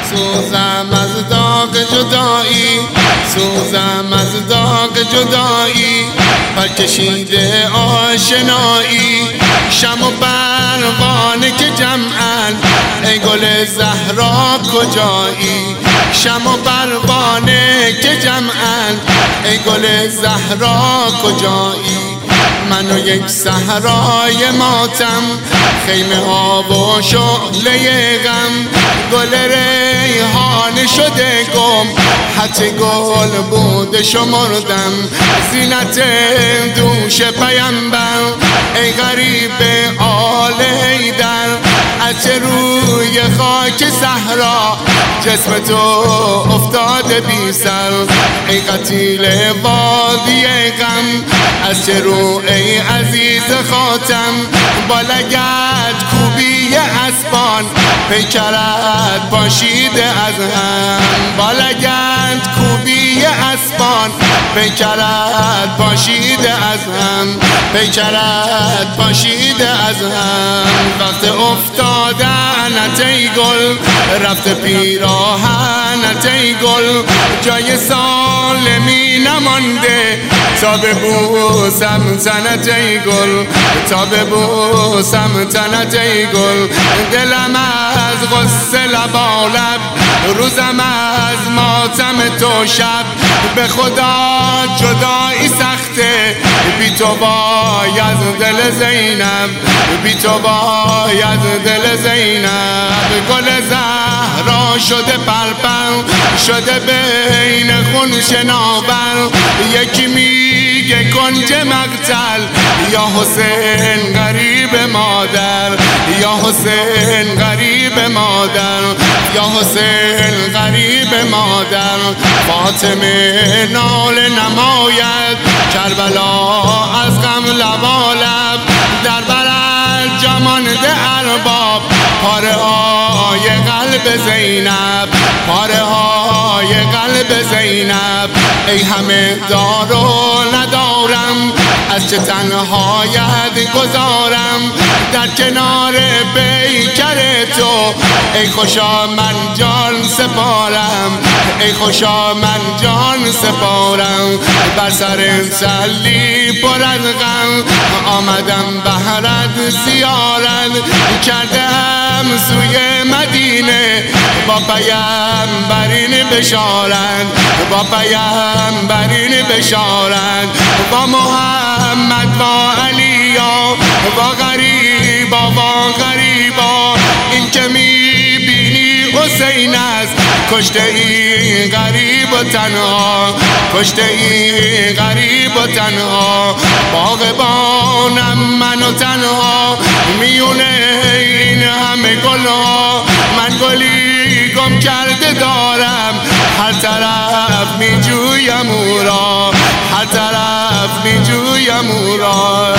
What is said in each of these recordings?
سوزم از داغ جدایی، سوزم از داغ جدایی، برکشیده آشنایی. شمع و پروانه که جمعن، ای گل زهرا کجایی؟ شمع و پروانه که جمعن، ای گل زهرا کجایی؟ من و یک صحرای ماتم، خیمه ها و شعله غم. گل ریحان شده گم، حتی گل بوده شمردم. زینت دوش پیمبر، ای غریب آل حیدر، از چه روی خاک صحرا جسم تو افتاده بی سر؟ ای قتیل وادی غم، از چه رو ای عزیز خاتم؟ با لگد کوبی اسبان، پیکرت پاشیده از هم. با لگد کوبی اسبان، پیکرت پاشیده از هم. پیکرت پاشیده از هم. وقت افتادنت ای گل، رفت پیراهنت ای گل. جای سالمی نمانده تا ببوسم تنت ای گل، تا ببوسم تنت ای گل. دلم از غصه لبالب، روزم از ماتم تو شب. به خدا جدایی سخته، بی تو باید دل زینب، بی تو باید دل زینب. گل زهرا شده پرپر، شده بین خون شناور. یکی میگه کنج مقتل، یا حسین غریب مادر، یا حسین غریب مادر، یا حسین غریب مادر. فاطمه ناله نماید، کربلا از غم لبالب. در برد جمانده ارباب، پاره های قلب زینب، پاره های قلب زینب. ای همه دار و ندارم، از چه تنهایت گذارم در کنار پیکر تو؟ ای خوشا من جان سپارم، ای خوشا من جان سپارم. بر سر سلی پر از غم، آمدم بهرت زیارت. کردم سوی مدینه با پیمبرین بشارت، با پیمبرین بشارت. با محمد با علیا، با غریبا با غریبا. این که میبینی حسین است، کشته این غریب و تنها، کشته این غریب و تنها. باغبانم من و تنها، میونه این همه گلها. من گلی گم کرده دارم، هر طرف میجویم او را، هر طرف میجویم او را.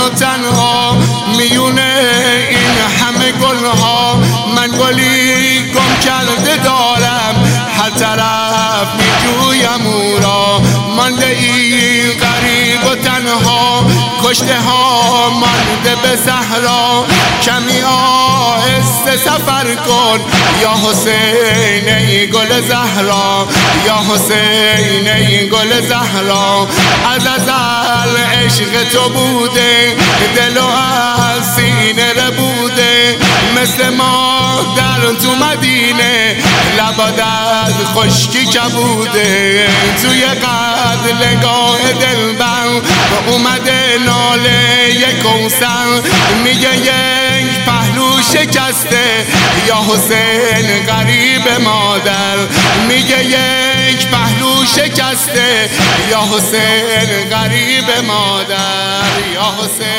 منو تنها میونه این همه گلها، من گلی گم کرده دارم، هر طرف میجویم او را، مانده این غریب و تنها، کشته ها مانده به صحرا، کمی آهسته سفر کن یا حسین ای گل زهرا، یا حسین ای گل زهرا. از ازل عشق تو بوده، دل و از سینه ربوده، مثل ما در تو مدینه لباد از خشکی کبوده، توی قد نگاه دلبر اومده ناله یک کوثر، میگه یک پهلو شکسته یا حسین غریب مادر، میگه یک پهلو شکسته یا حسین غریب مادر، یا حسین